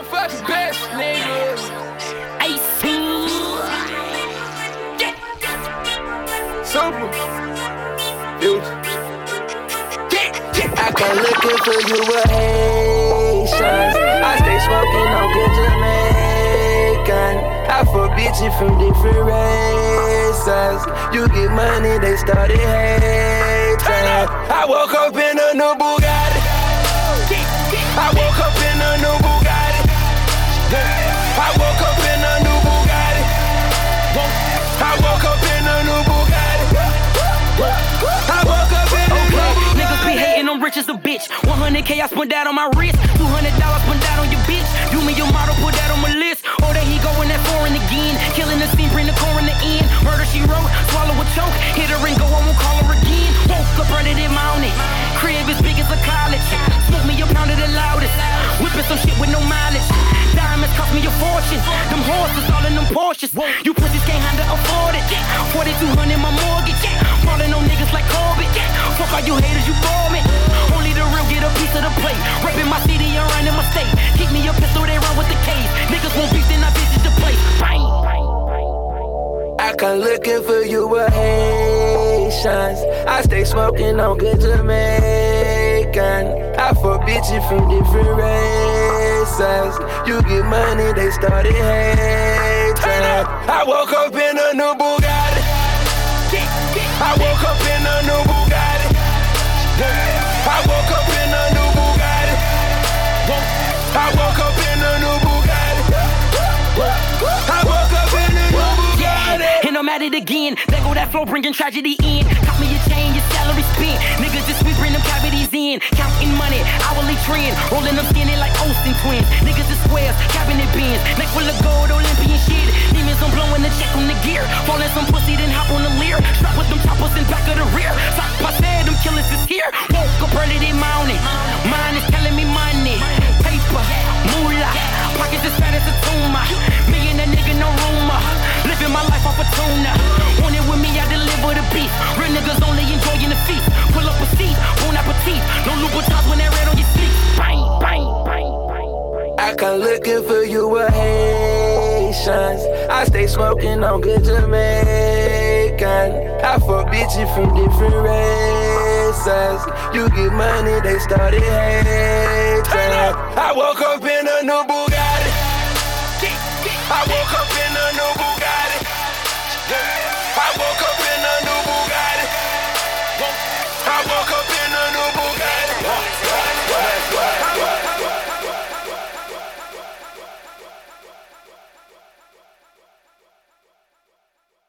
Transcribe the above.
motherfucking best, nigga. I see. Super. Future. I come looking for you with Haitians. I stay smoking on good Jamaican. I fuck bitches from different races. You get money, they started hating. I woke up in a new Bugatti. I woke up in a new Bugatti. I woke up in a new Bugatti. I woke up in a new Bugatti. I woke up in a new Bugatti. Niggas be hating, I'm rich as a bitch. 100K I spent that on my wrist. $200 spent that on your bitch. Do me your model, put that on my list. Oh, there he going that foreign again. Killing the scene, bring the core in the end. Murder she wrote, swallow a choke. Hit her and go, I won't call her again. Woke up, running it mounted. Crib as big as a college. Smoke me a pound of the loudest. Whipping some shit with no mileage. Diamonds cost me a fortune. Them horses all in them Porsches. You pussies can't handle afford it. 4200 my mortgage. Falling on niggas like Corbett. Fuck all you haters, you bore me. Only the real get a piece of the plate. Rapping my city and running my state. Keep me a pistol, they run with the case. Niggas won't beef, then I visit the place. Bang. I come looking for you with Haitians. I stay smoking on good Jamaican. I fuck bitches from different races. You get money, they started hating. I woke up in a new Bugatti. I woke up in a new Bugatti. I woke up in a new Bugatti. I woke up in a new Bugatti. I woke up in a new Bugatti. And I'm at it again. There go that flow bringing tragedy in. Cop me a chain, your salary spent. Niggas just we bring them cavities in. Counting money, hourly trend. Rolling them skinny like Olsen twins. Niggas is squares, cabinet bins. Neck full of gold, Olympian shit. Demons, I'm blowing the check on the gear. Falling some pussy, then hop on the leer. Strap with them choppers in back of the rear. Sock passe, them killers is here. Woke up early, they mounted. Mine is telling me money. Paper, moolah. Pockets as fat as a tumor. Me and that nigga, no rumor. Living my life off a tuna. Want it with me, I deliver the beef. Real niggas only enjoying the feast. Pull up a seat, bon appetit. No Louboutins when that red on your sleeve. Bang, bang, bang, bang. I come looking for you with Haitians. I stay smoking on good Jamaican. I fuck bitches from different races. You get money, they started hating. I woke up in a new